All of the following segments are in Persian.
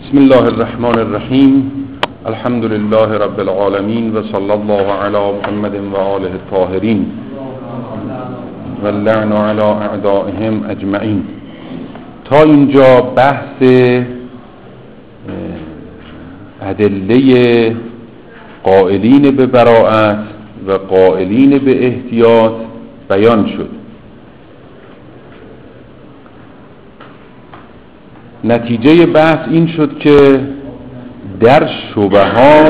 بسم الله الرحمن الرحیم. الحمد لله رب العالمین و صلی الله علی محمد و آله الطاهرین و اللعن علی اعدائهم اجمعین. تا اینجا بحث ادله قائلین به براءت و قائلین به احتیاط بیان شد. نتیجه بحث این شد که در شبهات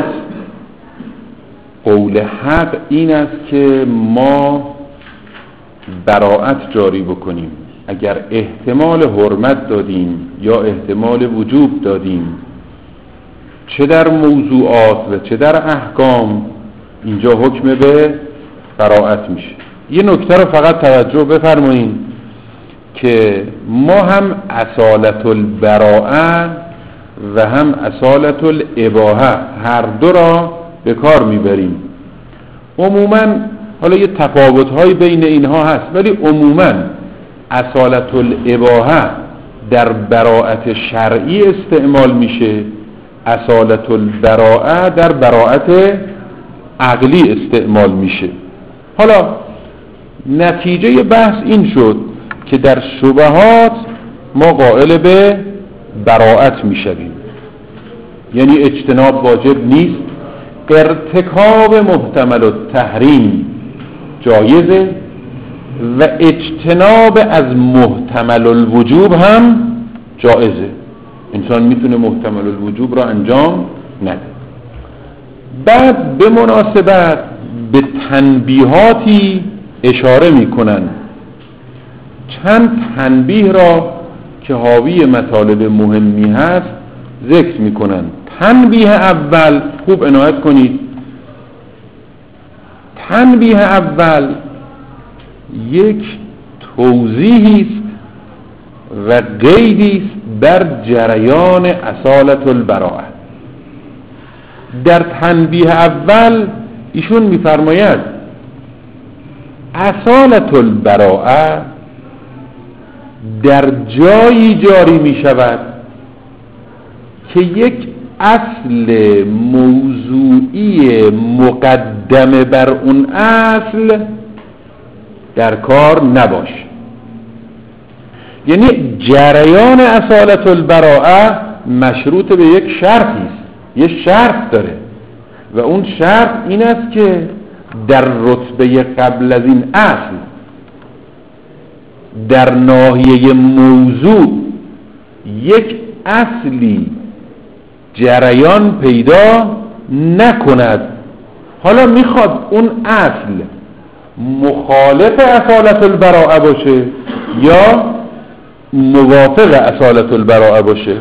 قول حق این است که ما براءت جاری بکنیم. اگر احتمال حرمت دادیم یا احتمال وجوب دادیم، چه در موضوعات و چه در احکام، اینجا حکم به براءت میشه. یه نکته رو فقط توجه بفرمایید که ما هم اصالت البراءه و هم اصالت الاباحه هر دو را به کار میبریم. عموما حالا یه تفاوت‌های بین اینها هست، ولی عموما اصالت الاباحه در براءت شرعی استعمال میشه، اصالت البراءه در براءت عقلی استعمال میشه. حالا نتیجه بحث این شد که در شبهات ما قائل به براءت میشویم، یعنی اجتناب واجب نیست، ارتکاب محتمل التحریم جایزه و اجتناب از محتمل الوجوب هم جایزه. انسان میتونه محتمل الوجوب را انجام نده. بعد به مناسبت به تنبیهاتی اشاره میکنن. چند تنبیه را که حاوی مطالب مهمی هست ذکر میکنن. تنبیه اول، خوب عنایت کنید، تنبیه اول یک توضیحی است و قیدی است بر جریان اصالت البراءه. در تنبیه اول ایشون میفرماید اصالت البراءه در جایی جاری می شود که یک اصل موضوعی مقدم بر اون اصل در کار نباشه. یعنی جریان اصالت البراءه مشروط به یک شرطی است، یک شرط داره و اون شرط این است که در رتبه قبل از این اصل در ناحیه موضوع یک اصلی جریان پیدا نکند. حالا میخواد اون اصل مخالف اصالت البراءه باشه یا موافق اصالت البراءه باشه.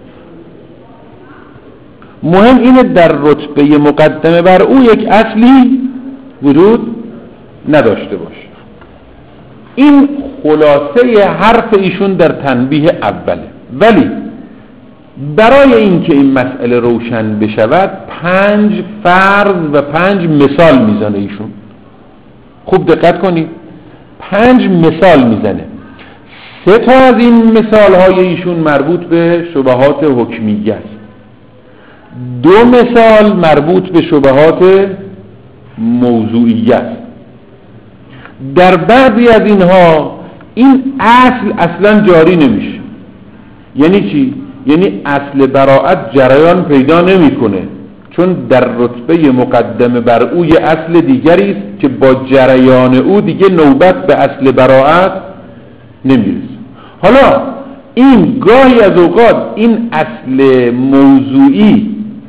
مهم اینه در رتبه مقدمه بر او یک اصلی وجود نداشته باشه. این خلاصه حرف ایشون در تنبیه اوله. ولی برای اینکه این مسئله روشن بشود 5 فرض و 5 مثال میزنه ایشون. خوب دقت کنید، 5 مثال میزنه. 3 تا از این مثال های ایشون مربوط به شبهات حکمیه است، 2 مثال مربوط به شبهات موضوعیه است. در بعضی از اینها این اصل اصلا جاری نمیشه. یعنی چی؟ یعنی اصل براءت جریان پیدا نمیکنه، چون در رتبه مقدمه بر او یه اصل دیگری است که با جریان او دیگه نوبت به اصل براءت نمیرسه. حالا این گاهی از اوقات این اصل موضوعی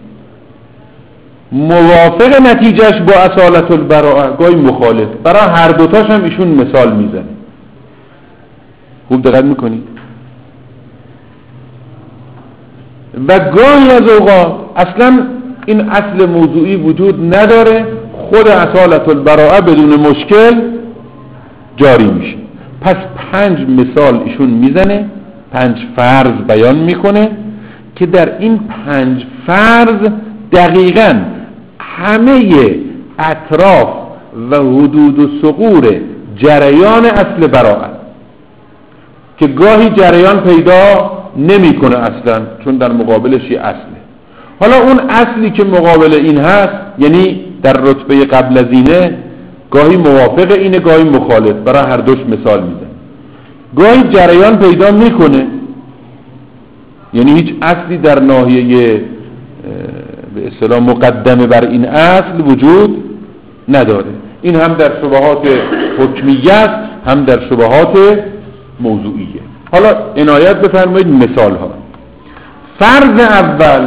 موافق نتیجهش با اصالت البراءه، گاهی مخالف. برای هر دوتاش هم ایشون مثال میزنه. خوب دقت میکنید. و گاهی از اوقات اصلا این اصل موضوعی وجود نداره، خود اصالت البراءه بدون مشکل جاری میشه. پس 5 مثال ایشون میزنه، 5 فرض بیان میکنه که در این 5 فرض دقیقاً همه اطراف و حدود و ثغور جریان اصل براءت که گاهی جریان پیدا نمیکنه اصلا، چون در مقابلش یه اصله. حالا اون اصلی که مقابل این هست، یعنی در رتبه قبل از اینه، گاهی موافق اینه گاهی مخالف. برای هر دوش مثال میزن. گاهی جریان پیدا میکنه، یعنی هیچ اصلی در ناحیه به اصطلاح مقدمه بر این اصل وجود نداره. این هم در شبهات حکمیه است، هم در شبهات موضوعیه. حالا عنایت بفرمایید مثال ها. فرض اول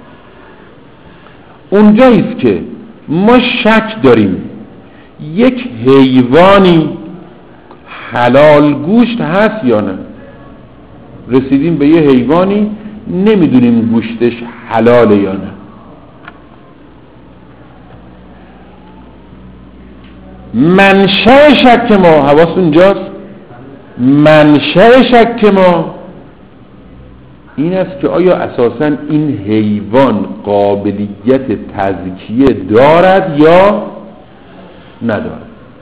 اونجاییست که ما شک داریم یک حیوانی حلال گوشت هست یا نه. رسیدیم به یه حیوانی، نمیدونیم گوشتش حلاله یا نه. منشأ شک ما، حواستون اینجاست، منشأ شک ما این است که آیا اساساً این حیوان قابلیت تزکیه دارد یا ندارد.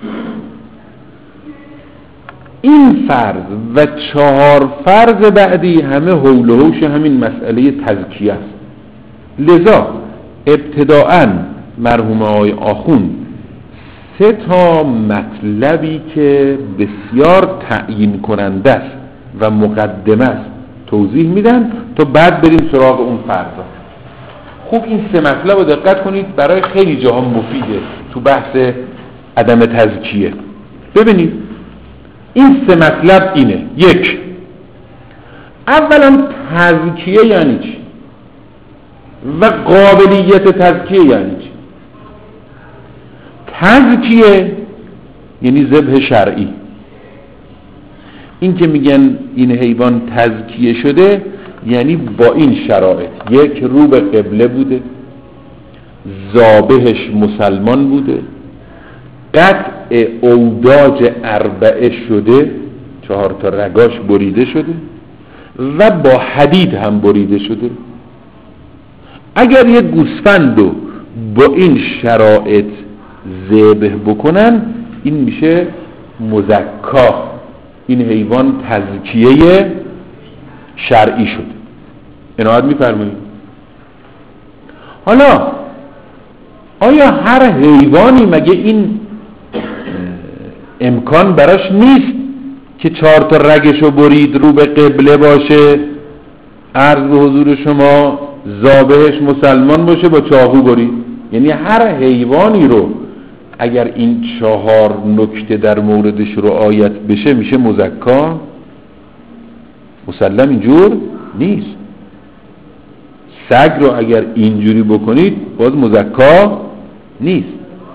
این فرض و 4 فرض بعدی همه حول و حوش همین مسئله تزکیه است. لذا ابتداءً مرحوم آقای آخوند 3 تا مطلبی که بسیار تعیین کننده است و مقدمه است توضیح میدن تا بعد بریم سراغ اون فرضا. خوب این 3 مطلب رو دقت کنید، برای خیلی جاها مفیده تو بحث عدم تزکیه. ببینید این 3 مطلب اینه. 1. اولا تزکیه یعنی چی و قابلیت تزکیه یعنی چی. تزکیه یعنی ذبح شرعی. این که میگن این حیوان تزکیه شده یعنی با این شرایط: 1. رو به قبله بوده، ذابحش مسلمان بوده، قطع اوداج 4 شده، 4 تا رگاش بریده شده و با حدید هم بریده شده. اگر یک گوسفندو با این شرایط ذبح بکنن این میشه مزکا، این حیوان تزکیه شرعی شد. عنایت میفرمایید. حالا آیا هر حیوانی مگه این امکان براش نیست که 4 تا رگشو برید، رو به قبله باشه، عرض به حضور شما ذابحش مسلمان باشه، با چاقو برید؟ یعنی هر حیوانی رو اگر این 4 نکته در موردش رعایت بشه میشه مزکا؟ مسلم اینجور نیست. سگ رو اگر اینجوری بکنید باز مزکا نیست.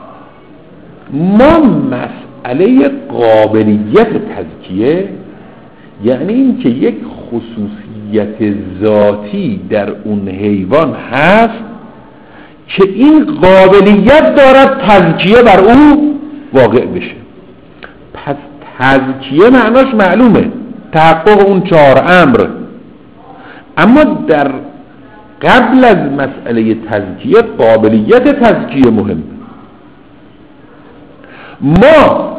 ما مسئله قابلیت تزکیه یعنی این که یک خصوصیت ذاتی در اون حیوان هست که این قابلیت دارد تزکیه بر او واقع بشه. پس تزکیه معناش معلومه، تحقق اون 4 امر. اما در قبل از مسئله تزکیه قابلیت تزکیه مهمه. ما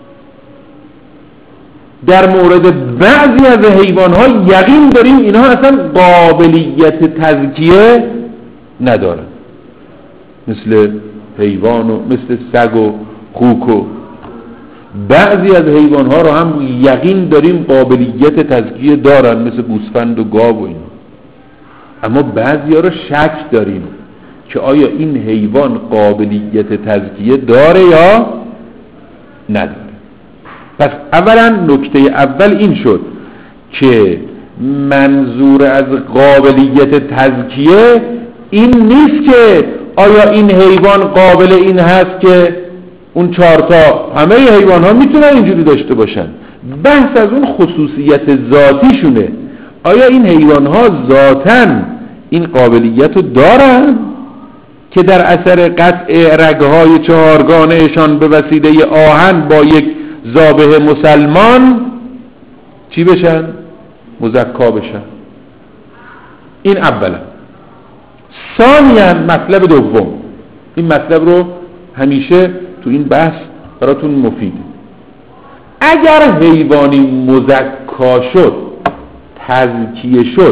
در مورد بعضی از حیوان‌ها یقین داریم اینها اصلا قابلیت تزکیه ندارن، مثل حیوان و مثل سگ و خوک و بعضی از حیوان‌ها رو هم یقین داریم قابلیت تزکیه دارن، مثل گوسفند و گاو و اینا. اما بعضی‌ها رو شک داریم که آیا این حیوان قابلیت تزکیه داره یا نداره. پس اولا نکته اول این شد که منظور از قابلیت تزکیه این نیست که آیا این حیوان قابل این هست که اون 4 تا، همه حیوان ها میتونن اینجوری داشته باشن. بحث از اون خصوصیت ذاتیشونه. آیا این حیوان ها ذاتاً این قابلیت رو دارن که در اثر قطع رگهای 4گانهشان به وسیله آهن با یک ذابح مسلمان چی بشن؟ مزکا بشن. این اولا. ثانیاً مطلب دوم، این مطلب رو همیشه تو این بحث براتون مفیده. اگر حیوانی مزکا شد تزکیه شد،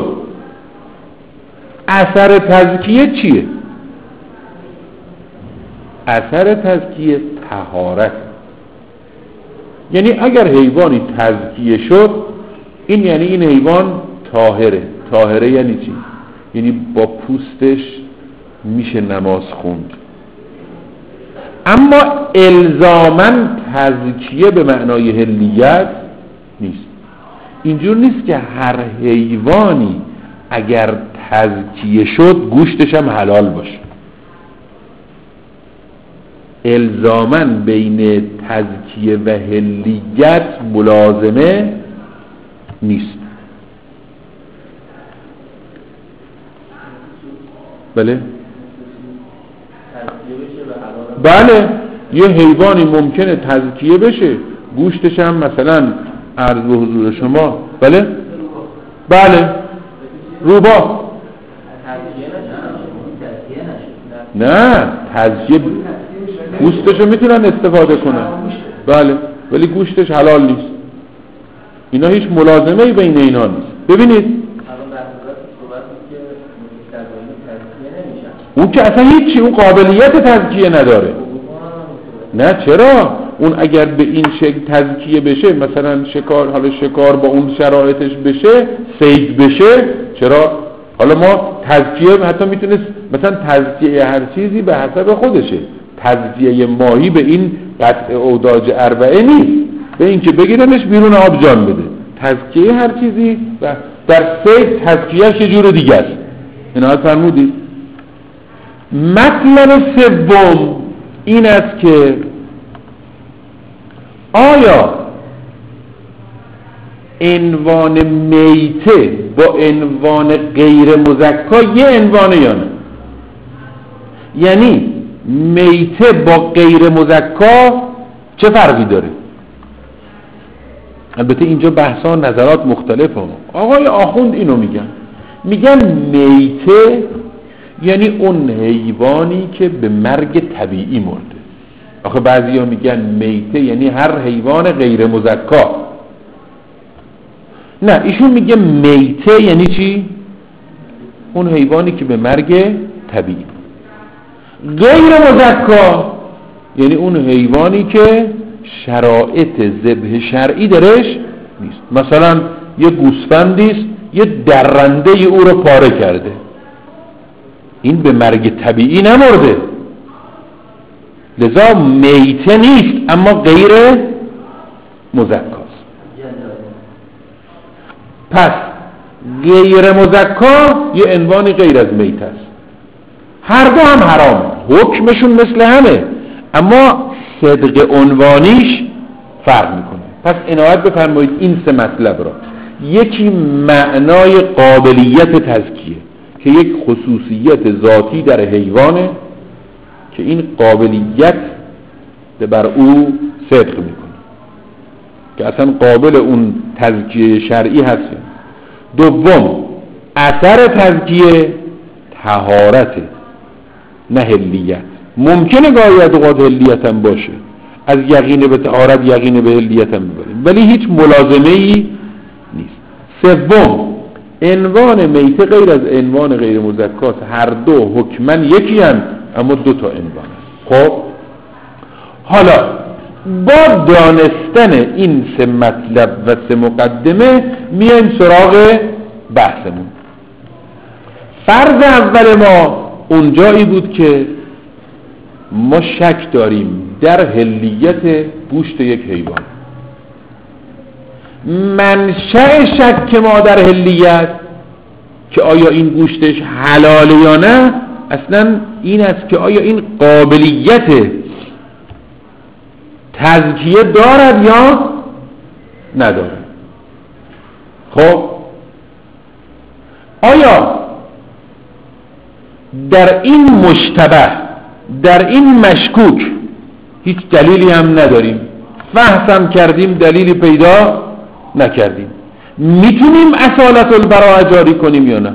اثر تزکیه چیه؟ اثر تزکیه طهارت. یعنی اگر حیوانی تزکیه شد، این یعنی این حیوان طاهره. طاهره یعنی چی؟ یعنی با پوستش میشه نماز خوند. اما الزاماً تزکیه به معنای حلیت نیست. اینجور نیست که هر حیوانی اگر تزکیه شد گوشتش هم حلال باشه. الزاماً بین تزکیه و حلیت ملازمه نیست. بله؟ بله، یه حیوانی ممکنه تزکیه بشه گوشتش هم مثلا عرض به حضور شما بله؟ بله روبا نه تزکیه گوشتشو میتونن استفاده کنن بله، ولی گوشتش حلال نیست. اینا هیچ ملازمه‌ای بین اینا نیست. ببینید اون که اصلا هیچی، اون قابلیت تزکیه نداره. نه چرا؟ اون اگر به این شکل تزکیه بشه، مثلا شکار، حالا شکار با اون شرایطش بشه، صید بشه، چرا؟ حالا ما تزکیه حتی میتونست مثلا تزکیه هر چیزی به حسب خودشه. تزکیه ماهی به این قطع اوداج اربعه نیست، به این که بگیرمش بیرون آب جان بده. تزکیه هر چیزی در صید تزکیهش یه جور دیگه است. اینا فرمودید. مطلب سوم این است که آیا عنوان میته با عنوان غیر مزکا یه عنوانه یا نه؟ یعنی میته با غیر مزکا چه فرقی داره؟ البته اینجا بحثا نظرات مختلفه. آقای آخوند اینو میگن میته یعنی اون حیوانی که به مرگ طبیعی مرده. آخه بعضی ها میگن میته یعنی هر حیوان غیر مزکا. نه، ایشون میگه میته یعنی چی؟ اون حیوانی که به مرگ طبیعی. غیر مزکا یعنی اون حیوانی که شرایط ذبح شرعی درش نیست. مثلا یه گوسفندیست یه درنده او رو پاره کرده، این به مرگ طبیعی نمرده، لذا میته نیست اما غیر مزکاست. پس غیر مزکا یه عنوانی غیر از میته است. هر دو هم حرام، حکمشون مثل همه، اما صدق عنوانیش فرق میکنه. پس عنایت بفرمایید این سه مطلب را. یکی معنای قابلیت تزکیه که یک خصوصیت ذاتی در حیوانه که این قابلیت بر او صدق میکنه که اصلا قابل اون تزکیه شرعی هست. دوم، اثر تزکیه طهارته نه حلیت. ممکنه گاهی اوقات حلیت هم باشه، از یقین به طهارت یقین به حلیت هم ببریم، ولی هیچ ملازمه ای نیست. سوم، عنوان میته غیر از عنوان غیر مزکات، هر دو حکمن یکی هم اما دو تا عنوان است. خب حالا با دانستن این سه مطلب و سه مقدمه میایم سراغ بحثمون. فرض اول ما اونجایی بود که ما شک داریم در حلیت گوشت یک حیوان. منشأ شک ما در حلیت که آیا این گوشتش حلاله یا نه اصلا این است که آیا این قابلیت تزکیه دارد یا ندارد. خب آیا در این مشتبه، در این مشکوک هیچ دلیلی هم نداریم، فحصم کردیم دلیلی پیدا نکردیم، میتونیم اصالت البراءه جاری کنیم یا نه؟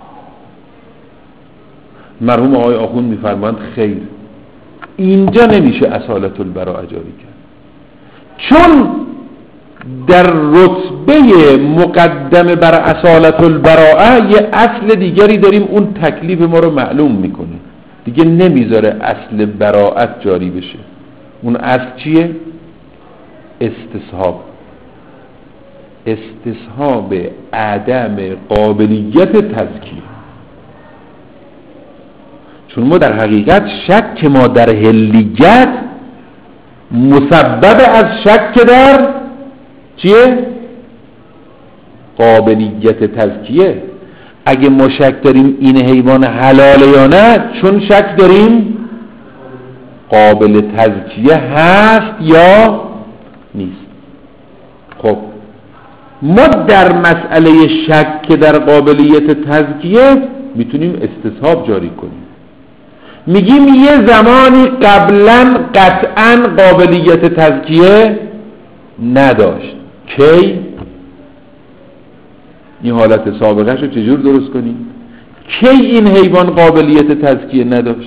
مرحوم آقای آخوند میفرمایند خیر، اینجا نمیشه اصالت البراءه جاری کرد، چون در رتبه مقدم بر اصالت البراءه یه اصل دیگری داریم، اون تکلیف ما رو معلوم میکنه، دیگه نمیذاره اصل براءت جاری بشه. اون اصل چیه؟ استصحاب عدم قابلیت تزکیه. چون ما در حقیقت شک ما در حلیت مسبب از شک در چیه؟ قابلیت تزکیه. اگه ما شک داریم این حیوان حلاله یا نه، چون شک داریم قابل تزکیه هست یا نیست. خب ما در مسئله شک در قابلیت تزکیه میتونیم استصحاب جاری کنیم. میگیم یه زمانی قبلا قطعا قابلیت تزکیه نداشت. کی؟ این حالت سابقه شو چجور درست کنیم؟ کی این حیوان قابلیت تزکیه نداشت؟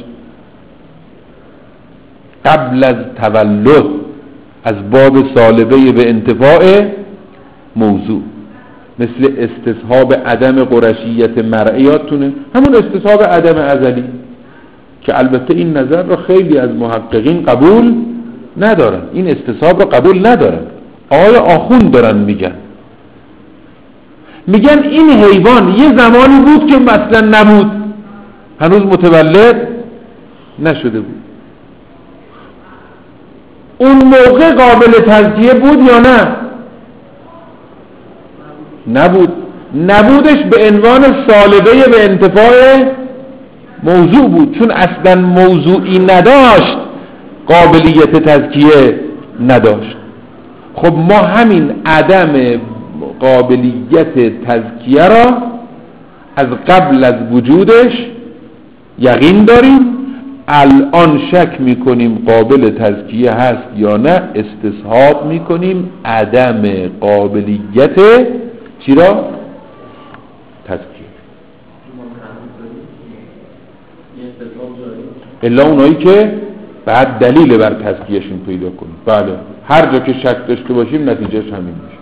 قبل از تولد، از باب سالبه به انتفاع موضوع، مثل استصحاب عدم قرشیت مرعیاتونه، همون استصحاب عدم ازلی که البته این نظر رو خیلی از محققین قبول ندارن، این استصحاب رو قبول ندارن. آقای آخوند دارن میگن این حیوان یه زمانی بود که مثلا نبود، هنوز متولد نشده بود، اون موقع قابل تزکیه بود یا نه؟ نبود. نبودش به عنوان سالبه به انتفاع موضوع بود، چون اصلا موضوعی نداشت قابلیت تزکیه نداشت. خب ما همین عدم قابلیت تزکیه را از قبل از وجودش یقین داریم، الان شک میکنیم قابل تزکیه هست یا نه، استصحاب میکنیم عدم قابلیت چی را؟ تزکیه. الا اونایی که بعد دلیل بر تزکیهشون پیدا کنیم. بله، هر جا که شک داشته باشیم نتیجهش همین میشه.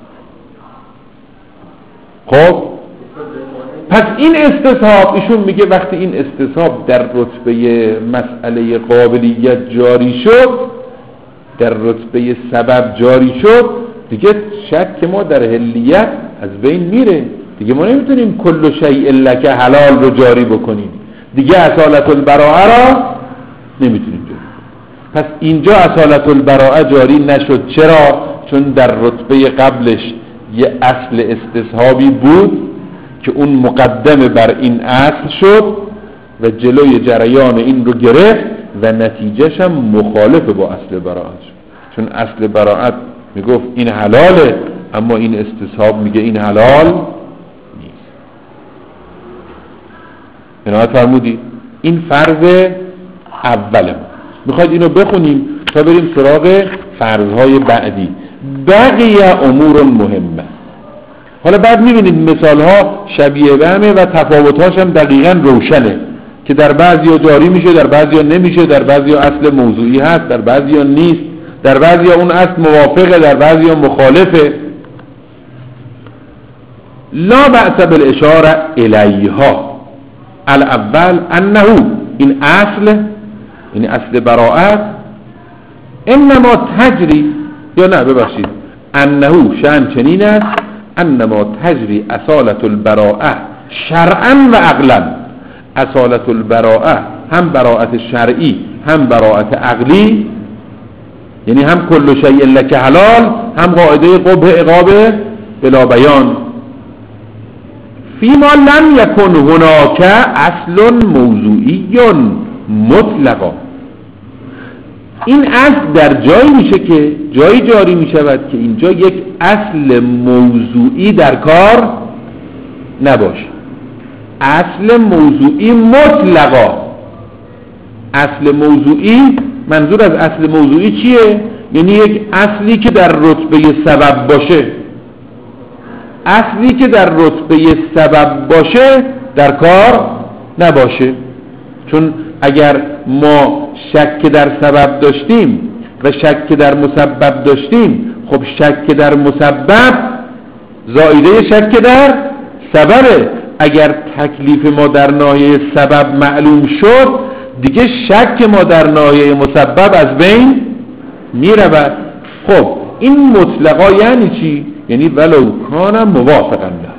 خب پس این استصحاب، ایشون میگه وقتی این استصحاب در رتبه مسئله قابلیت جاری شد، در رتبه سبب جاری شد، دیگه شک ما در حلیت از بین میره. دیگه ما نمیتونیم کل شیء لک حلال رو جاری بکنیم، دیگه اصالت البراءه را نمیتونیم جاری. پس اینجا اصالت البراءه جاری نشد. چرا؟ چون در رتبه قبلش یه اصل استصحابی بود که اون مقدم بر این اصل شد و جلوی جریان این رو گرفت و نتیجهش هم مخالف با اصل براءت شد. چون اصل براءت میگفت این حلاله، اما این استصحاب میگه این حلال نیست. عنایت فرمودی؟ این فرض اول ما. میخواید اینو بخونیم تا بریم سراغ فرضهای بعدی. بقیه امور مهمه. حالا بعد میبینید مثال ها شبیه به همه و تفاوت‌هاش هم دقیقاً روشنه که در بعضیا جاری میشه، در بعضیا نمیشه، در بعضیا اصل موضوعی هست، در بعضیا نیست، در بعضیا اون اصل موافقه، در بعضیا مخالفه. لا بأس بالاشاره الیها. الاول انه، این اصل براءت انما تجری، یا نه ببخشید، انه شأن چنین است، انما تجری اصالت البراءه شرعا و عقلا. اصالت البراءه هم براءت شرعی هم براءت عقلی، یعنی هم کل شیء لک حلال، هم قاعده قبح عقاب بلا بیان. فیما لم یکن هناک اصل موضوعی مطلقا. این اصل در جایی میشه که جایی جاری میشود که اینجا یک اصل موضوعی در کار نباشه. اصل موضوعی مطلقا. اصل موضوعی، منظور از اصل موضوعی چیه؟ یعنی یک اصلی که در رتبه سبب باشه. اصلی که در رتبه سبب باشه در کار نباشه. چون اگر ما شک در سبب داشتیم و شک در مسبب داشتیم، خب شک در مسبب زائیده شک در سببه. اگر تکلیف ما در ناحیه سبب معلوم شد دیگه شک ما در ناحیه مسبب از بین میرود. خب این مطلقا یعنی چی؟ یعنی ولو کان موافقا لها.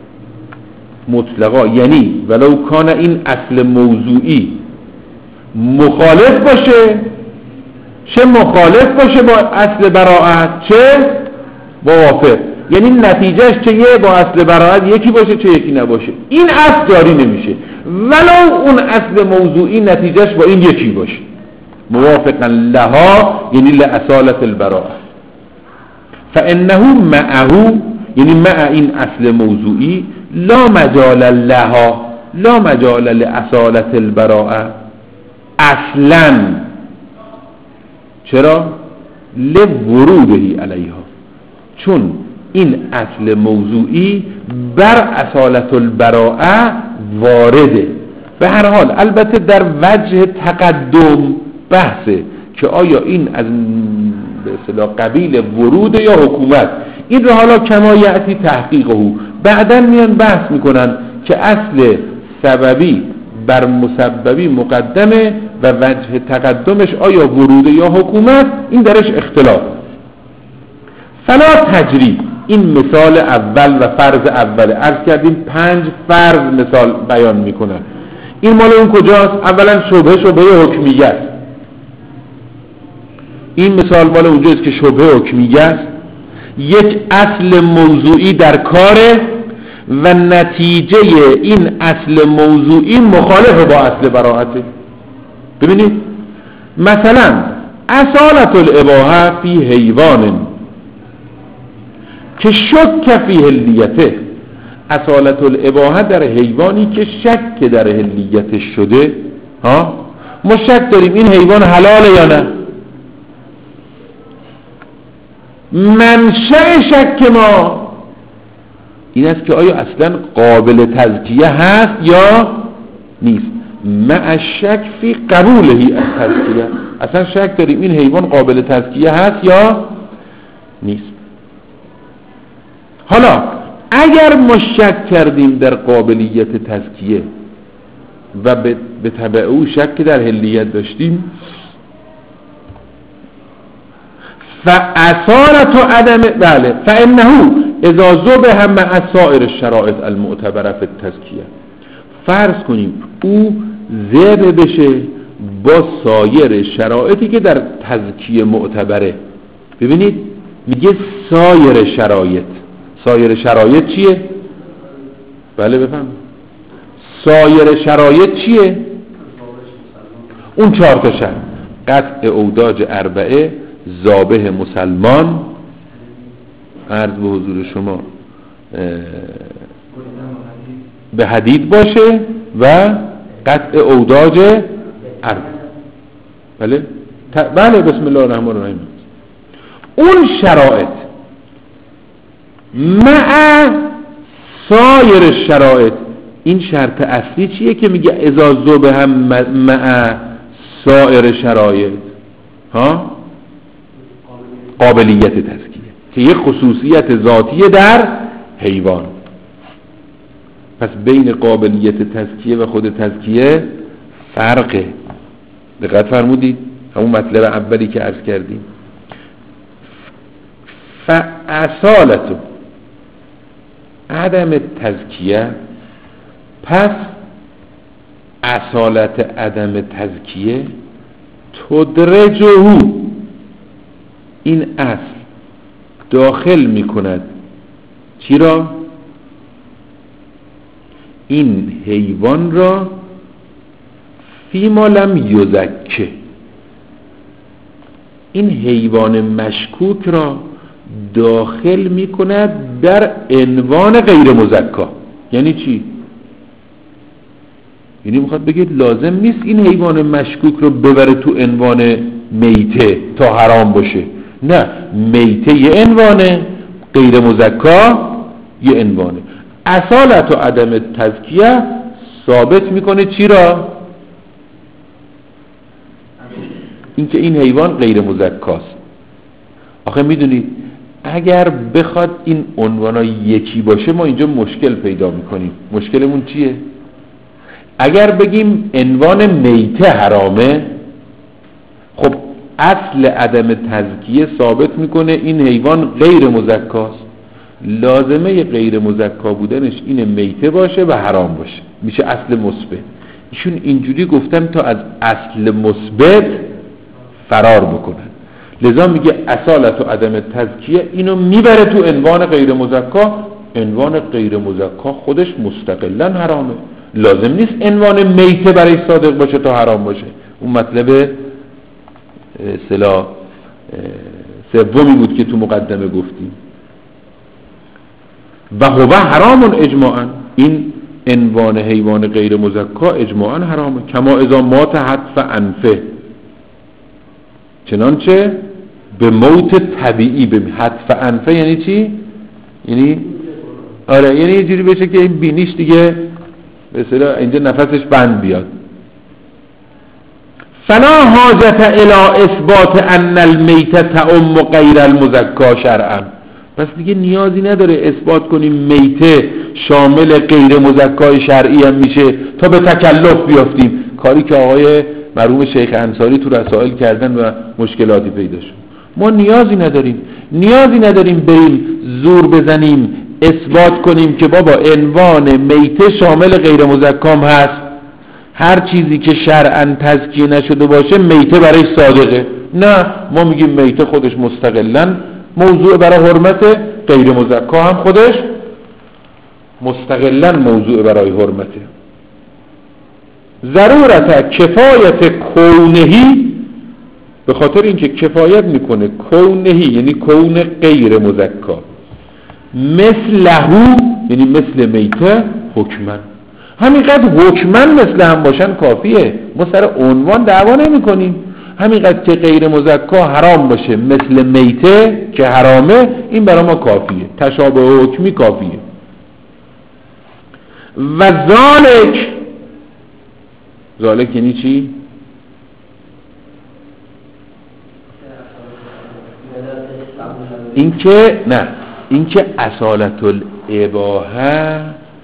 مطلقا یعنی ولو کان این اصل موضوعی مخالف باشه، چه مخالف باشه با اصل براءت چه موافق، یعنی نتیجهش چه یه با اصل براءت یکی باشه چه یکی نباشه، این اصل جاری نمیشه ولو اون اصل موضوعی نتیجهش با این یکی باشه. موافقا لها یعنی لأصالة البراءة. فانه معه یعنی مع این اصل موضوعی لا مجال لها لا مجال لأصالة البراءة اصلا. چرا؟ لورودهی علیها، چون این اصل موضوعی بر اصالة البراءة وارده. به هر حال البته در وجه تقدم بحثه که آیا این از به اصطلاح قبیل ورود یا حکومت. این رو حالا کما یأتی تحقیقه بعداً میان بحث میکنن که اصل سببی بر مسببی مقدمه و وجه تقدمش آیا ورود یا حکومت، این درش اختلاف. فلا تجری، این مثال اول و فرض اوله. عرض کردیم 5 فرض مثال بیان میکنن. این مال اون کجاست؟ اولا شبهه حکمیه است. این مثال مال اونجاست که شبهه حکمیه است، یک اصل موضوعی در کاره و نتیجه این اصل موضوعی مخالف با اصل براءته. ببینید مثلا اصالة الاباحه فی حیوان که شک فی حلیته، اصالة الاباحه در حیوانی که شک در حلیتش شده. ما شک داریم این حیوان حلاله یا نه. منشأ شک ما این است که آیا اصلا قابل تزکیه هست یا نیست. مع شک فی قبولهی از تزکیه، اصلا شک داریم این حیوان قابل تزکیه هست یا نیست. حالا اگر ما شک کردیم در قابلیت تزکیه و به تبع او شک در حلیت داشتیم، فاصالة عدم بله فانه اذا ذبح مع سائر الشرائط المعتبره في التزکیه، فرض کنیم او ذبح بشه با سایر شرایطی که در تزکیه معتبره. ببینید میگه سایر شرایط. سایر شرایط چیه؟ بله بفهم. سایر شرایط چیه؟ اون 4 تا شرط: قطع اوداج 4، ذابح مسلمان، عرض به حضور شما به حدید باشه و قطع اوداج 4. بله بله بسم الله الرحمن الرحیم. اون شرایط مع سایر شرایط، این شرط اصلی چیه که میگه اذا ذبح مع سایر شرایط؟ قابلیت تزکیه که یک خصوصیت ذاتیه در حیوان. پس بین قابلیت تزکیه و خود تزکیه فرقه. دقت فرمودید؟ همون مطلب اولی که عرض کردیم. فاصالة عدم تزکیه، پس اصالت عدم تزکیه تدرجه، این اصل داخل میکند چی را؟ این حیوان را فیما لم یزکه، این حیوان مشکوک را داخل میکند در عنوان غیر مزکا. یعنی چی؟ یعنی میخواد بگید لازم نیست این حیوان مشکوک رو ببره تو عنوان میته تا حرام باشه. نه، میته یه عنوانه، غیر مزکا یه عنوانه. اصالت و عدم تزکیه ثابت میکنه چی را؟ اینکه این حیوان غیر مزکاست. آخه میدونید اگر بخواد این عنوانا یکی باشه ما اینجا مشکل پیدا میکنیم. مشکلمون چیه؟ اگر بگیم عنوان میته حرامه، خب اصل عدم تزکیه ثابت میکنه این حیوان غیر مزکاست، لازمه غیر مزکا بودنش اینه میته باشه و حرام باشه، میشه اصل مثبت. ایشون اینجوری گفتن تا از اصل مثبت فرار بکنن، لذا میگه اصالت و عدم تزکیه اینو میبره تو عنوان غیر مزکا. عنوان غیر مزکا خودش مستقلا حرامه، لازم نیست عنوان میته برای صادق باشه تا حرام باشه. اون مطلب اصطلاح سومی بود که تو مقدمه گفتیم. و هو حرام اجماعا، این عنوان حیوان غیر مزکا اجماعا حرامه. کما اذا مات حتف انفه، چنانچه به موت طبیعی. به حتف انفه یعنی چی؟ یعنی آره، یعنی یه جوری بشه که این بینیش دیگه به اصطلاح اینجا نفسش بند بیاد. فلا حاجت الی اثبات ان المیت تعم غیر المزکا شرعا، پس دیگه نیازی نداره اثبات کنیم میته شامل غیر مزکای شرعی هم میشه تا به تکلف بیافتیم، کاری که آقای مرحوم شیخ انصاری تو رسائل کردن و مشکلاتی پیدا شد. ما نیازی نداریم بریم زور بزنیم اثبات کنیم که بابا عنوان میته شامل غیر مزکام هست، هر چیزی که شرعاً تزکیه نشده باشه میته برای صادقه. نه، ما میگیم میته خودش مستقلاً موضوع برای حرمت، غیر مزکا هم خودش مستقلاً موضوع برای حرمته. ضرورت کفایت کونهی، به خاطر اینکه کفایت میکنه کونهی یعنی کون غیر مزکا، مثلهو یعنی مثل میته، حکمن، همینقدر حکمن مثل هم باشن کافیه. ما سر عنوان دعوا نمی کنیم، همینقدر که غیر مزکا حرام باشه مثل میته که حرامه، این برای ما کافیه، تشابه حکمی کافیه. و ذالک یعنی چی؟ اینکه اصالت الاباحه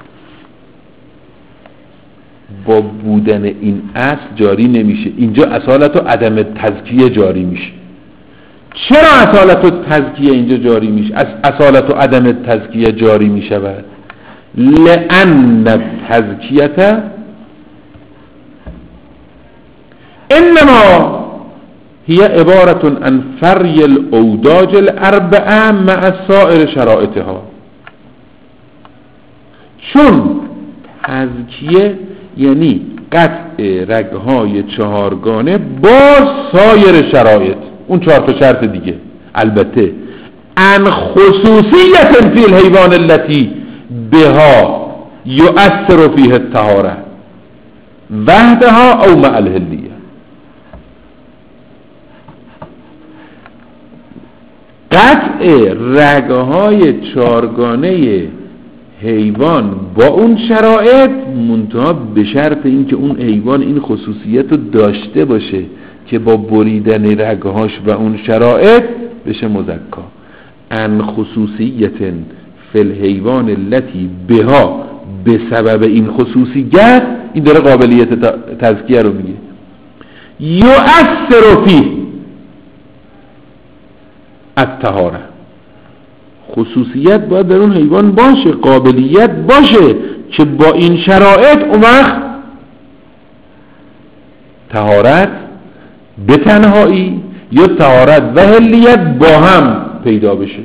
با بودن این اصل جاری نمیشه، اینجا اصالت و عدم تزکیه جاری میشه. چرا اصالت و تزکیه اینجا جاری میشه؟ اصالت و عدم تزکیه جاری میشود لأن تزکیه انما هي عبارة عن فري الاوداج الاربعه مع سائر شرائطها. چون تزکیه یعنی قطع رگهای چهارگانه با سایر شرایط، اون 4 تا شرط دیگه. البته ان خصوصیت فی الحیوان التي بها یؤثر فیه الطهاره وحدها او مع الحلیه. قطع رگهای چهارگانه حیوان با اون شرایط، منتها به شرط اینکه اون حیوان این خصوصیت رو داشته باشه که با بریدن رگهاش و اون شرایط بشه مزکا. ان خصوصیت فی الحیوان التي بها، به سبب این خصوصیت، این داره قابلیت تزکیه رو میگه. یؤثر فیه الطهاره، خصوصیت باید در اون حیوان باشه، قابلیت باشه که با این شرایط اون وقت طهارت به تنهایی یا طهارت و حلیت با هم پیدا بشه.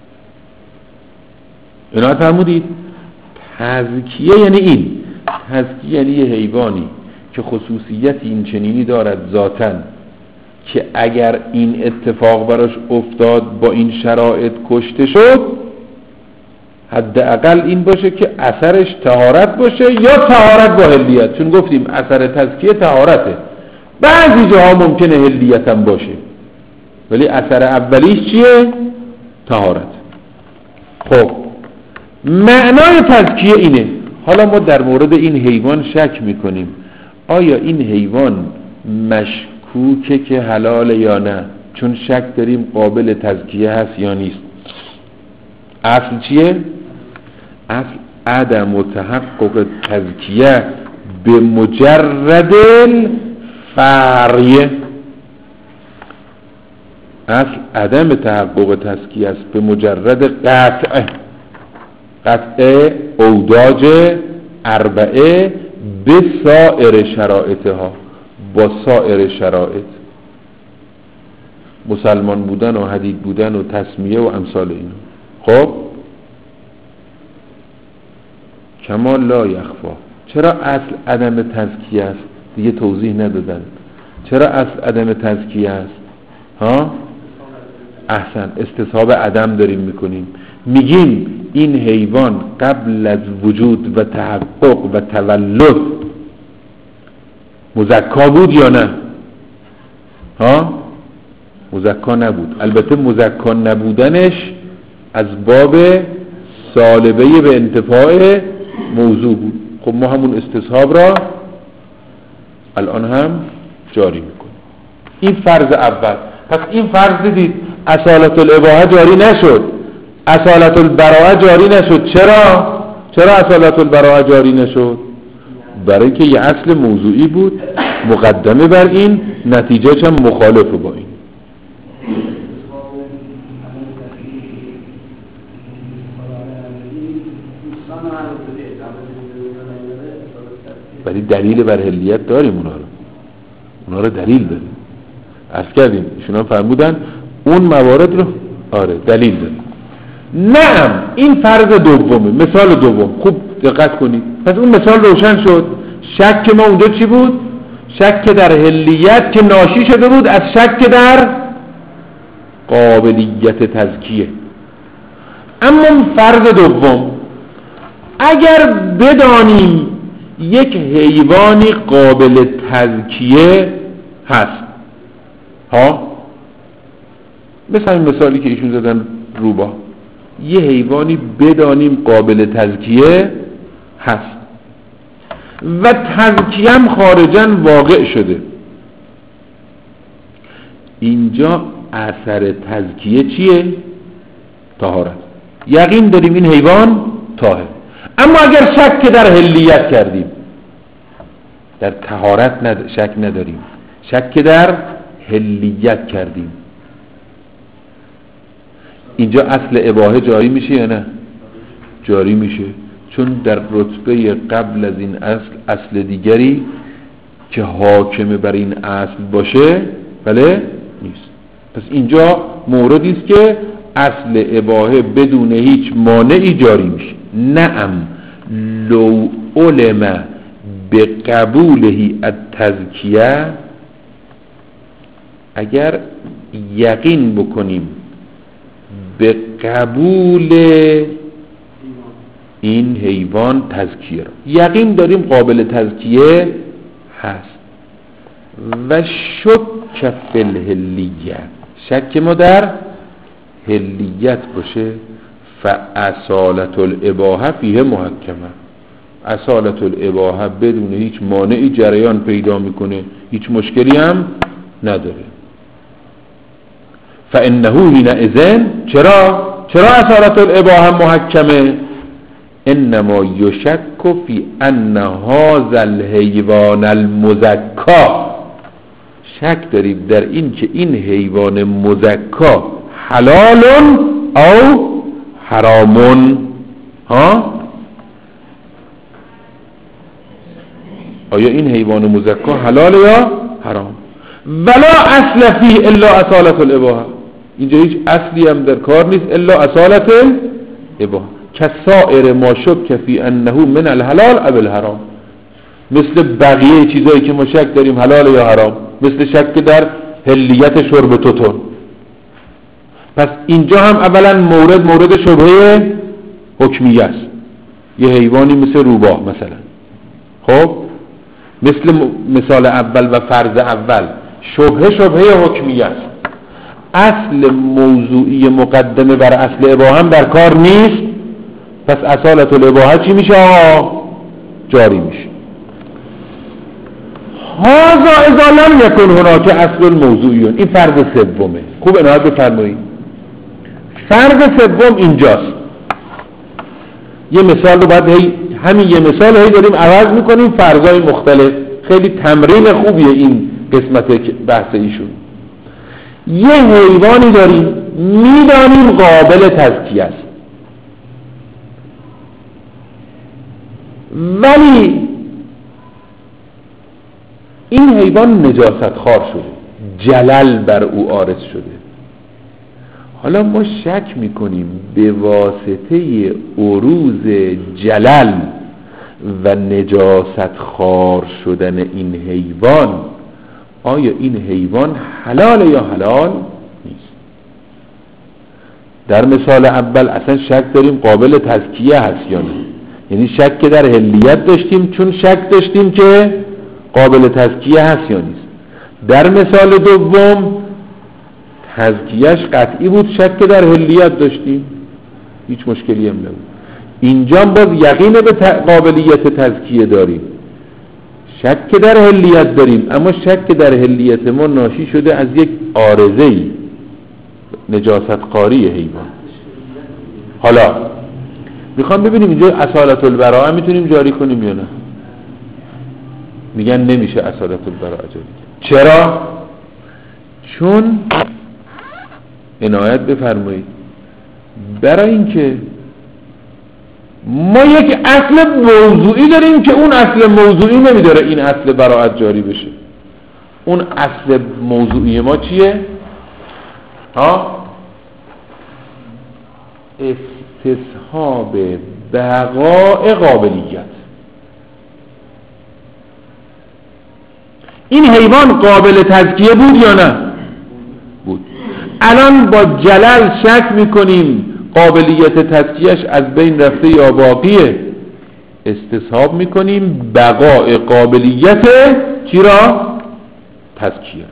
اینا فرمودید تزکیه یعنی این، تزکیه یعنی یه حیوانی که خصوصیت این چنینی دارد ذاتاً که اگر این اتفاق براش افتاد با این شرایط کشته شد، حداقل این باشه که اثرش طهارت باشه یا طهارت با حلیت. چون گفتیم اثر تزکیه طهارته، بعضی جاها ممکنه حلیت هم باشه، ولی اثر اولیش چیه؟ طهارت. خب معنای تزکیه اینه. حالا ما در مورد این حیوان شک میکنیم آیا این حیوان مشکوکه که حلال یا نه، چون شک داریم قابل تزکیه هست یا نیست. اصل چیه؟ اصل عدم و تحقق تزکیه به مجرد فرعیه. اصل عدم تحقق تزکیه است به مجرد قطع اوداج اربعه به سایر شرایطها، با سایر شرایط، مسلمان بودن و حدید بودن و تسمیه و امثال اینا. خب کما لا یخفا. چرا اصل عدم تزکیه است؟ دیگه توضیح ندادن چرا اصل عدم تزکیه است. ها احسن، استصحاب عدم داریم میکنیم. میگیم این حیوان قبل از وجود و تحقق و تولد مزکا بود یا نه؟ ها مزکا نبود. البته مزکا نبودنش از باب سالبه به انتفاع موضوع بود. خب ما همون استصحاب را الان هم جاری میکنیم. این فرض اول. پس این فرض دیدید اصالت الاباحه جاری نشد، اصالت البراءه جاری نشد. چرا اصالت البراءه جاری نشد؟ برای که یه اصل موضوعی بود مقدمه بر این، نتیجهش هم مخالف با این. ولی دلیل بر حلیت داریم، اونا رو دلیل داریم. عرض کردیم ایشون هم فرمودن اون موارد رو آره دلیل داریم. نعم این فرض دومه، مثال دوم. خوب دقت کنید. پس اون مثال روشن شد. شک ما اونجا چی بود؟ شک در حلیت که ناشی شده بود از شک در قابلیت تزکیه. اما فرض دوم، اگر بدانیم یک حیوانی قابل تزکیه هست، مثل این مثالی که ایشون زدن روباه، یه حیوانی بدانیم قابل تزکیه هست و تزکیه هم خارجاً واقع شده، اینجا اثر تزکیه چیه؟ طهارت. یقین داریم این حیوان طاهر. اما اگر شک در حلیت کردیم، در طهارت شک نداریم، شک در حلیت کردیم، اینجا اصل اباحه جاری میشه یا نه؟ جاری میشه، چون در رتبه قبل از این اصل دیگری که حاکم بر این اصل باشه بله نیست. پس اینجا موردی است که اصل اباحه بدون هیچ مانعی جاری میشه. نعم لو علم به قبولهی التزکیه، اگر یقین بکنیم به قبول این حیوان تزکیه را، یقین داریم قابل تزکیه هست و شک فی الحلیه، شک ما در حلیت باشه، فاصالت الاباحه فیه محکمه، اصالت الاباحه بدون هیچ مانعی جریان پیدا میکنه، هیچ مشکلی هم نداره. فانه حینئذ چرا اصالت الاباحه محکمه؟ انما یشک فی ان هذا الحیوان المزکا، شک داریم در این که این حیوان مزکا حلال او حرامون. آیا این حیوان مزکا حلال یا حرام؟ ولا اصل فیه الا اصالت الاباحه، اینجا هیچ اصلی هم در کار نیست الا اصالت الاباحه. کسائر ما شک فی انه من الحلال او الحرام، مثل بقیه چیزایی که ما شک داریم حلال یا حرام، مثل شک در حلیت شرب توتون. پس اینجا هم اولا مورد شبهه حکمیه است، یه حیوانی مثل روباه مثلا، خب مثل مثال اول و فرض اول شبهه حکمیه است، اصل موضوعی مقدمه بر اصل اباحه هم در کار نیست. پس اصالت الاباحه چی میشه؟ جاری میشه. هذا اذا لم یکن هناک اصل موضوعیون، این فرض سومه. خوب عنایت بفرمایید. فرض سوم اینجاست. یه مثال رو باید همین یه مثال هی داریم عوض میکنیم فرضای مختلف. خیلی تمرین خوبیه این قسمت بحث ایشون. یه حیوانی داریم میدانیم قابل تزکیه است، ولی این حیوان نجاست خوار شده، جلل بر او عارض شده. حالا ما شک میکنیم به واسطه عروض جلل و نجاست خوار شدن این حیوان آیا این حیوان حلال یا حلال نیست. در مثال اول اصلا شک داریم قابل تزکیه هست یا نه، یعنی شک که در حلیت داشتیم چون شک داشتیم که قابل تزکیه هست یا نیست. در مثال دوم تزکیهش قطعی بود، شک که در حلیت داشتیم، هیچ مشکلی هم نبود. اینجا باز یقین به قابلیت تزکیه داریم، شک که در حلیت داریم، اما شک که در حلیت ما ناشی شده از یک عارضه‌ای، نجاست قاری حیوان. حالا میخوام ببینیم اینجا اصالت البراءه میتونیم جاری کنیم یا نه. میگن نمیشه اصالت البراءه جاری کنیم. چرا؟ چون عنایت بفرمایید برای اینکه ما یک اصل موضوعی داریم که اون اصل موضوعی نمیداره این اصل براءت جاری بشه. اون اصل موضوعی ما چیه؟ استصحاب بقاء قابلیت. این حیوان قابل تزکیه بود یا نه؟ بود. الان با جلل شک میکنیم قابلیت تزکیهش از بین رفته یا باقیه، استصحاب میکنیم بقاء قابلیت چی را؟ تزکیه.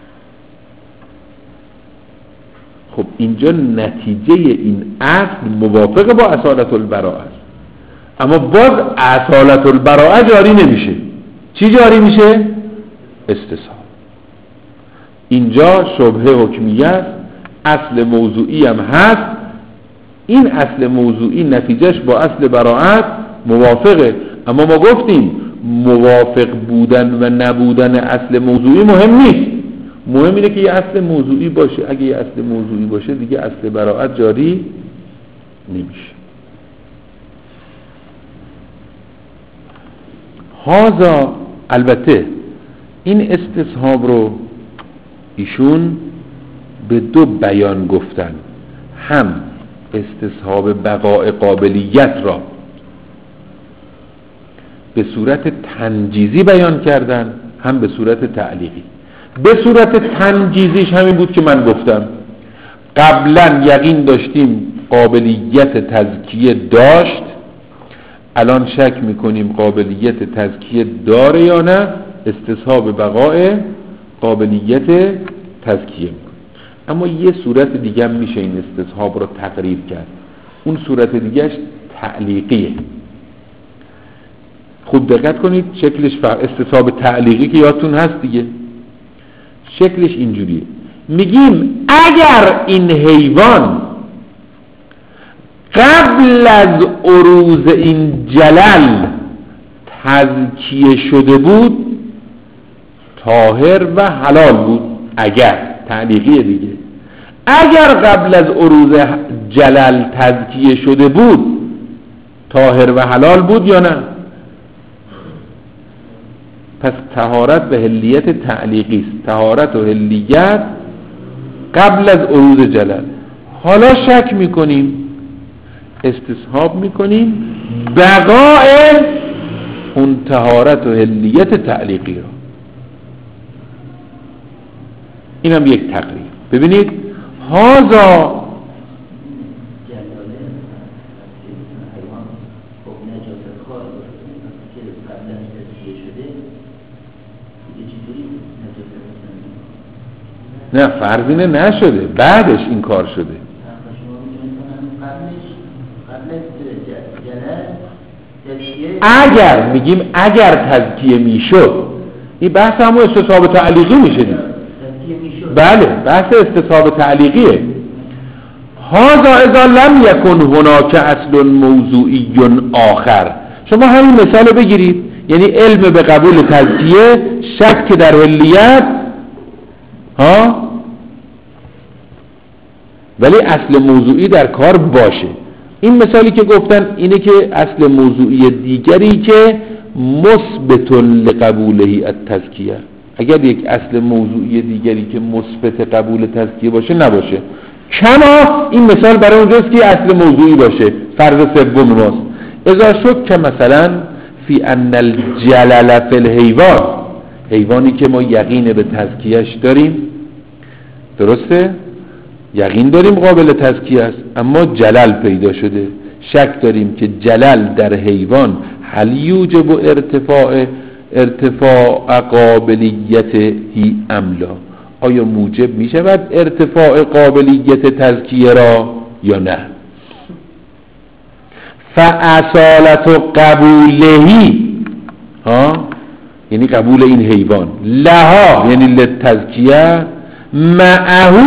خب اینجا نتیجه این اصل موافق با اصالت البراءه است، اما باز اصالت البراءه جاری نمیشه. چی جاری میشه؟ استصحاب. اینجا شبهه حکمیه است، اصل موضوعی هم هست. این اصل موضوعی نتیجهش با اصل براءت موافقه، اما ما گفتیم موافق بودن و نبودن اصل موضوعی مهم نیست، مهم اینه که یه اصل موضوعی باشه. اگه یه اصل موضوعی باشه دیگه اصل براءت جاری نمیشه. هذا البته این استصحاب رو ایشون به دو بیان گفتن، هم استصحاب بقاء قابلیت را به صورت تنجیزی بیان کردن، هم به صورت تعلیقی. به صورت تنجیزیش همین بود که من گفتم، قبلا یقین داشتیم قابلیت تزکیه داشت، الان شک میکنیم قابلیت تزکیه داره یا نه، استصحاب بقاء قابلیت تزکیه. اما یه صورت دیگه هم میشه این استصحاب رو تقریب کرد، اون صورت دیگهش تعلیقیه. خوب دقت کنید شکلش استصحاب تعلیقی که یادتون هست دیگه، شکلش اینجوریه. میگیم اگر این حیوان قبل از عروض این جلل تزکیه شده بود طاهر و حلال بود. اگر تعلیقیه دیگه، اگر قبل از عروض جلل تزکیه شده بود طاهر و حلال بود یا نه؟ پس طهارت به حلیت تعلیقی است، طهارت و حلیت قبل از عروض جلل. حالا شک میکنیم، استصحاب میکنیم بقاء اون طهارت و حلیت تعلیقی را. این هم یک تقریب. ببینید هذا نه فرضینه نشده، بعدش این کار شده. اگر میگیم اگر تزکیه میشد، این بحث همون استصحاب تعلیقی میشه. بله بحث استصحاب تعلیقیه. هذا اذا لم یکن هناک اصل موضوعی آخر. شما همین مثال بگیرید، یعنی علم به قبول تزکیه، شک در علیت ولی اصل موضوعی در کار باشه. این مثالی که گفتن اینه که اصل موضوعی دیگری که مثبت لقبوله التزکیه، اگر یک اصل موضوعی دیگری که مثبت قبول تزکیه باشه نباشه. کما این مثال برای اونجاست که اصل موضوعی باشه. فرض سوم ماست اذا شک که مثلا فی ان الجلل فی الحیوان، حیوانی که ما یقین به تزکیهش داریم، درسته؟ یقین داریم قابل تزکیه است، اما جلل پیدا شده، شک داریم که جلل در حیوان هل یوجب ارتفاع قابلیتی املا، آیا موجب می شود ارتفاع قابلیت تزکیه را یا نه. فاصالت قبولهی یعنی قبول این حیوان، لها یعنی للتزکیه، معهو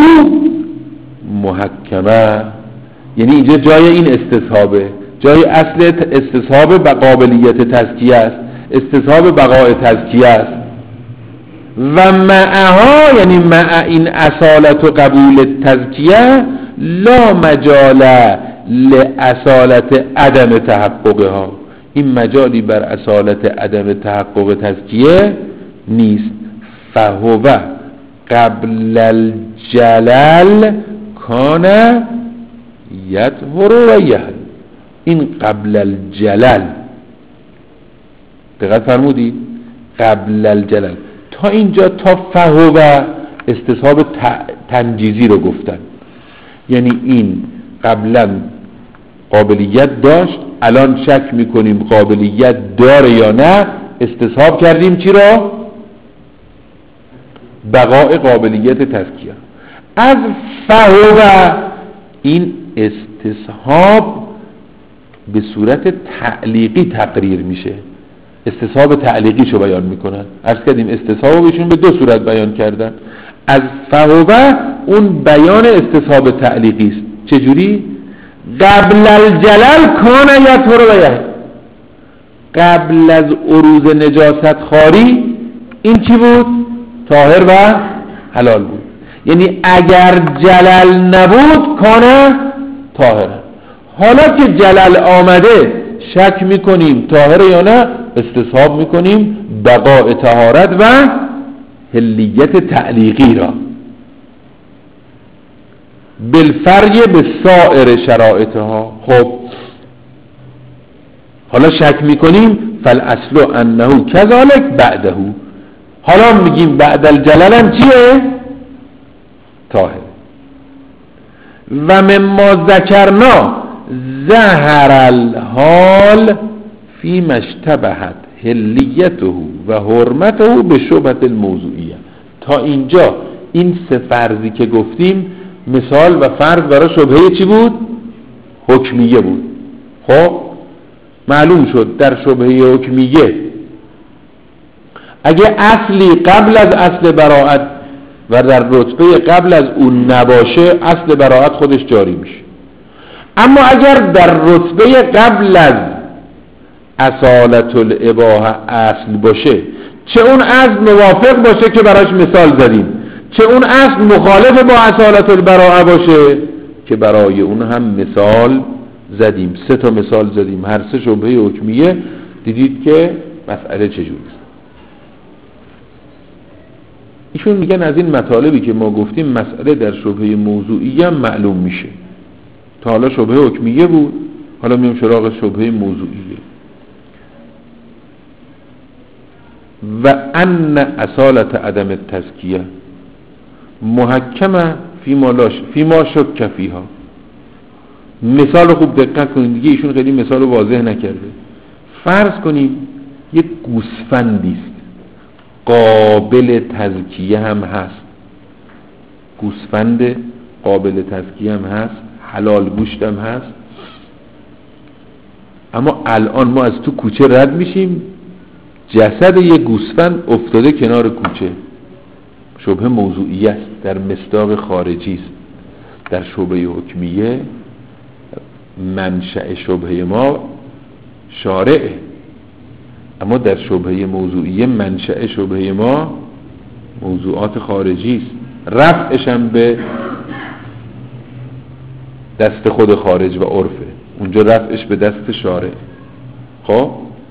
محکمه، یعنی اینجا جای این استصحابه، جای اصل استصحاب قابلیت تزکیه است، استصحاب بقاء تزکیه است. و معها یعنی مع این اصالت و قبول تزکیه لا مجال لاصالت عدم تحققها، این مجالی بر اصالت عدم تحقق تزکیه نیست. فهو قبل الجلل کان یطهر و یحل، این قبل الجلل، دقت فرمودید؟ قبل الجلل تا اینجا، تا فهو استصحاب تنجیزی رو گفتن، یعنی این قبلا قابلیت داشت، الان شک میکنیم قابلیت داره یا نه، استصحاب کردیم چی رو؟ بقاء قابلیت تزکیه. از فهو این استصحاب به صورت تعلیقی تقریر میشه، استصحاب تعلیقی شو بیان میکنن. عرض کردیم استصحاب بهشون به دو صورت بیان کردن. از فهو اون بیان استصحاب تعلیقی است. چجوری؟ قبل الجلل کان یطهر و یحل، قبل از عروض نجاست خاری این چی بود؟ طاهر و حلال بود. یعنی اگر جلل نبود کان طاهر، حالا که جلل آمده شک میکنیم طاهر یا نه، استصحاب میکنیم بقاء طهارت و حلیت تعلیقی را بالفرق به سایر شرائطها. خب حالا شک میکنیم فالاصل انه کذالک بعده، حالا میگیم بعد الجلل هم چیه؟ طاهر. و مما ذکرنا ظهر الحال فی مشتبهت حلیته و حرمته به شبهه الموضوعیه. تا اینجا این سه فرضی که گفتیم مثال و فرض برای شبهه چی بود؟ حکمیه بود. خب معلوم شد در شبهه حکمیه اگه اصلی قبل از اصل براءت و در رتبه قبل از اون نباشه، اصل براءت خودش جاری میشه. اما اگر در رتبه قبل از اصالت الاباحه اصل باشه، چه اون اصل موافق باشه که براش مثال زدیم، چه اون اصل مخالف با اصالت البراءه باشه که برای اون هم مثال زدیم. 3 تا مثال زدیم، هر 3 شبهه حکمیه. دیدید که مسئله چجوریست. ایشون میگن از این مطالبی که ما گفتیم مسئله در شبهه موضوعی هم معلوم میشه. تا حالا شبهه حکمیه بود، حالا میام سراغ شبهه موضوعیه. و ان اصالت عدم التزکیه محکمه فی ما شک فیها. مثال خوب دقت کنید دیگه، ایشون خیلی مثال واضح نکرده. فرض کنیم یک گوسفندیست قابل تزکیه هم هست، گوسفند قابل تزکیه هم هست، حلال گوشت هم هست، اما الان ما از تو کوچه رد میشیم، جسد یک گوسفند افتاده کنار کوچه. شبهه موضوعی است، در مصداق خارجی است. در شبهه حکمیه منشأ شبهه ما شارعه، اما در شبهه موضوعیه منشأ شبهه ما موضوعات خارجی است، رفعش هم به دست خود خارج و عرفه، اونجا رفعش به دست شارع. خب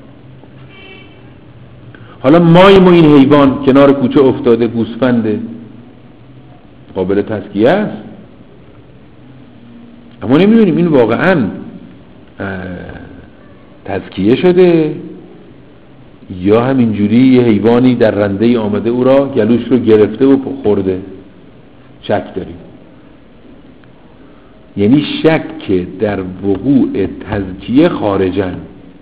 حالا مایم و این حیوان کنار کوچه افتاده، گوسفنده، قابل تزکیه است، اما نمیدونیم این واقعا تزکیه شده یا همینجوری یه حیوانی در رنده آمده او را گلوش رو گرفته و خورده. شک داریم، یعنی شک در وقوع تزکیه خارجن.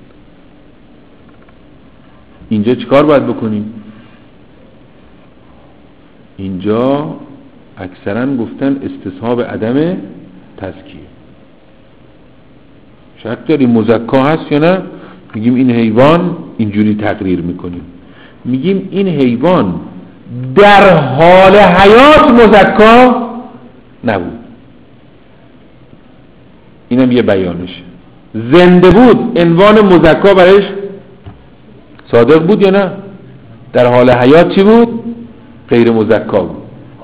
اینجا چیکار باید بکنیم؟ اینجا اکثرا گفتن استصحاب عدم تزکیه. شک داریم مزکا هست یا نه؟ میگیم این حیوان اینجوری تقریر میکنیم، میگیم این حیوان در حال حیات مزکا نبود، اینم یه بیانشه. زنده بود عنوان مزکا برایش صادق بود یا نه؟ در حال حیات چی بود؟ غیر مزکا بود.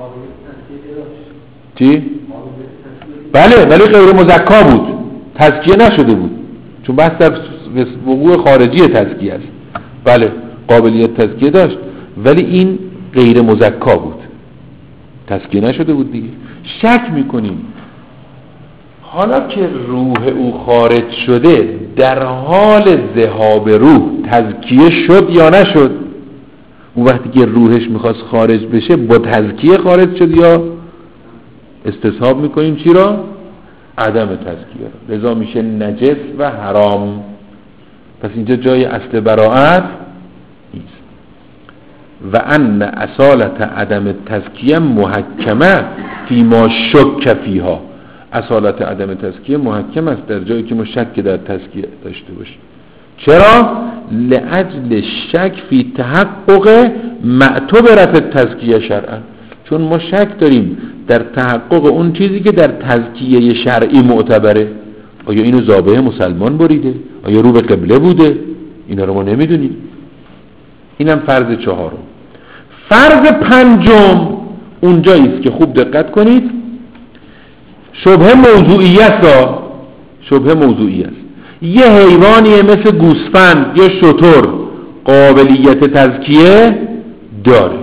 چی؟ بله ولی غیر مزکا بود، تزکیه نشده بود، چون بحث در وقوع خارجی تزکیه است. بله قابلیت تزکیه داشت ولی این غیر مزکا بود، تزکیه نشده بود دیگه. شک میکنیم حالا که روح او خارج شده در حال ذهاب روح تزکیه شد یا نشد؟ اون وقتی که روحش میخواست خارج بشه با تزکیه خارج شد یا استصحاب میکنیم چی را؟ عدم تزکیه را. لذا میشه نجس و حرام. پس اینجا جای اصل براءت نیست. و ان اصالت عدم تزکیه محکمه فیما شک فیها. اصالت عدم تزکیه محکم است در جایی که ما شک در تزکیه داشته باشیم. چرا؟ لأجل شک فی تحقق معتبرت تزکیه شرعا، چون ما شک داریم در تحقق اون چیزی که در تزکیه شرعی معتبره. آیا اینو ذابح مسلمان بریده؟ آیا رو به قبله بوده؟ اینا رو ما نمیدونیم. اینم فرض چهارم. فرض پنجم اونجاییست که خوب دقت کنید، شبهه موضوعیه است. شبهه موضوعیه است. یه حیوانیه مثل گوسفند یا شتر قابلیت تزکیه داره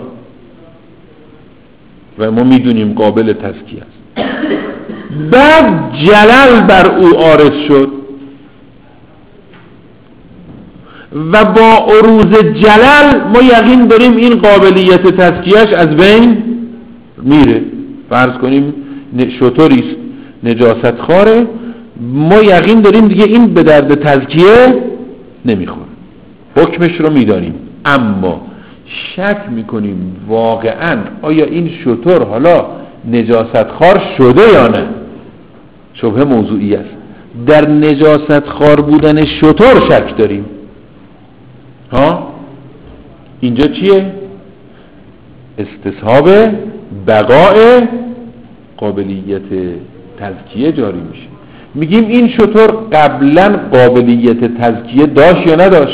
و ما میدونیم قابل تزکیه است. بعد جلل بر او عارض شد و با عروض جلل ما یقین داریم این قابلیت تزکیهش از بین میره. فرض کنیم شتریست نجاست خاره، ما یقین داریم دیگه این به درد تزکیه نمیخوره، حکمش رو میدانیم، اما شک میکنیم واقعا آیا این شتر حالا نجاست خار شده یا نه. شبهه موضوعی است. در نجاست خار بودن شتر شک داریم. اینجا چیه؟ استصحاب بقاء قابلیت تزکیه جاری میشه. میگیم این شتر قبلا قابلیت تزکیه داشت یا نداشت؟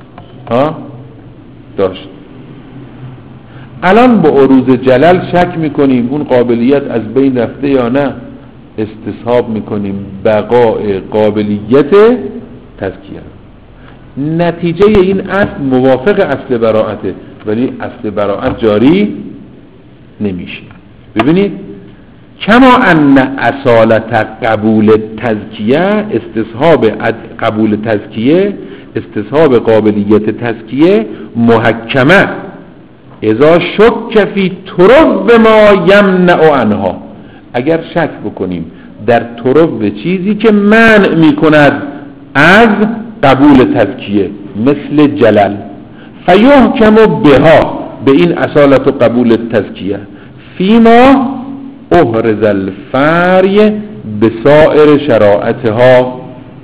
داشت. الان با عروض جلل شک میکنیم اون قابلیت از بین رفته یا نه، استصحاب میکنیم بقاء قابلیت تزکیه. نتیجه این اصل موافق اصل براءته ولی اصل براءت جاری نمیشه. ببینید کما ان اصالت قبول تزکیه استصحاب قبول تزکیه استصحاب قابلیت تزکیه محکمه اذا شک فی طرف ما یمنع عنها. اگر شک بکنیم در طرف چیزی که منع میکند از قبول تزکیه مثل جلل، فیحکم بها به این اصالت و قبول تزکیه فیما احرز الفرع بسائر شرائطها،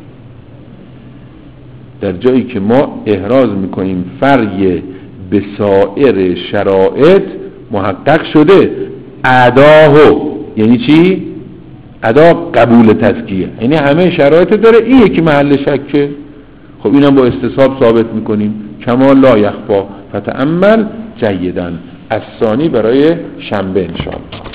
در جایی که ما احراز میکنیم فرع بسائر شرائط محقق شده. اعداه یعنی چی؟ ادا قبول تزکیه، یعنی همه شرایط داره، این یکی محل شکه. خب اینم با استصحاب ثابت میکنیم. کمال لا یخفا فتأمل جیدن. الثانی برای شنبه انشاءالله.